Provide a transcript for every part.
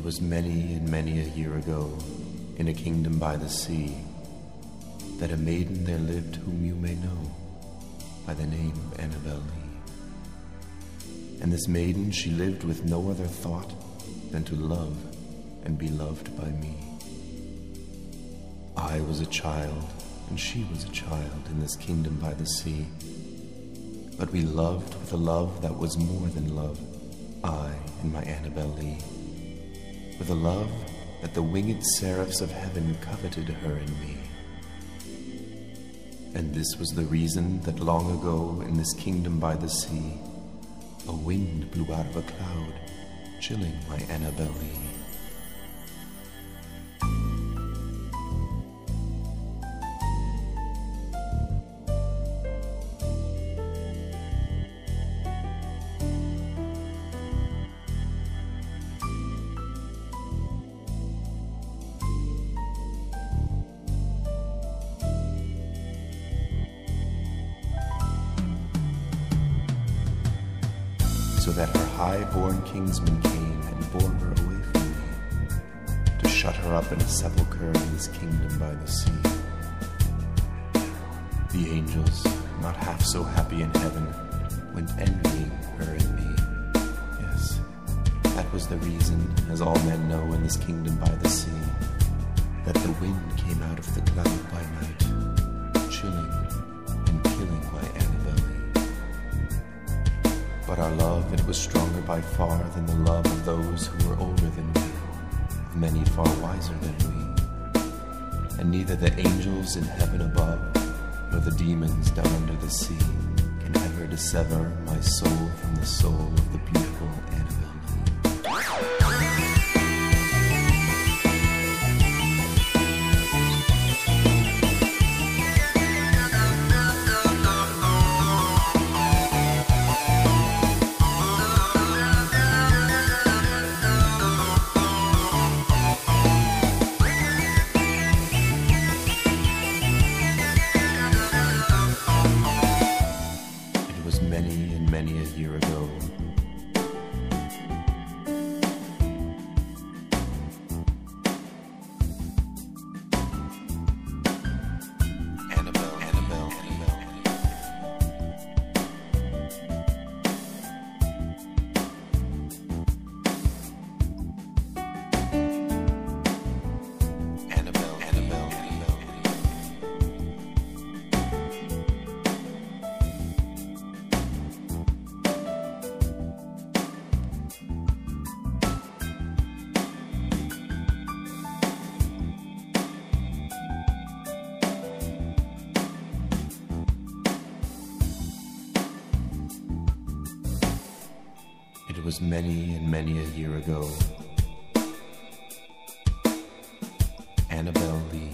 was many and many a year ago, in a kingdom by the sea, that a maiden there lived whom you may know by the name of Annabel Lee. And this maiden, she lived with no other thought than to love and be loved by me. I was a child, and she was a child in this kingdom by the sea. But we loved with a love that was more than love, I and my Annabel Lee. With a love that the winged seraphs of heaven coveted her and me. And this was the reason that long ago in this kingdom by the sea, a wind blew out of a cloud, chilling my Annabel Lee. So that her high-born kingsmen came and bore her away from me, to shut her up in a sepulchre in this kingdom by the sea. The angels, not half so happy in heaven, went envying her and me. Yes, that was the reason, as all men know in this kingdom by the sea, that the wind came out of the cloud by night, chilling and killing my Annabel Lee. But our love, it was stronger by far than the love of those who were older than we, of many far wiser than we. And neither the angels in heaven above, nor the demons down under the sea, can ever dissever my soul from the soul of the beautiful Annabel Lee. Many and many a year ago, Annabel. It was many and many a year ago. Annabel Lee.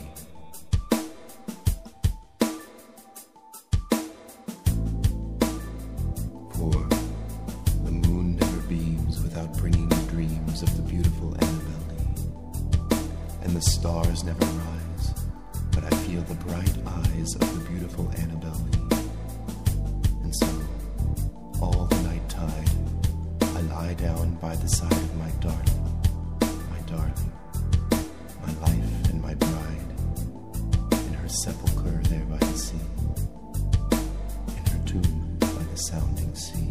For the moon never beams without bringing dreams of the beautiful Annabel Lee. And the stars never rise, but I feel the bright eyes of the beautiful Annabel Lee. And so, all the night tide, I lie down by the side of my darling, my life and my bride, in her sepulchre there by the sea, in her tomb by the sounding sea.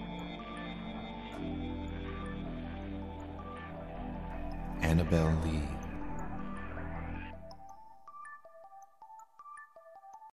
Annabel Lee.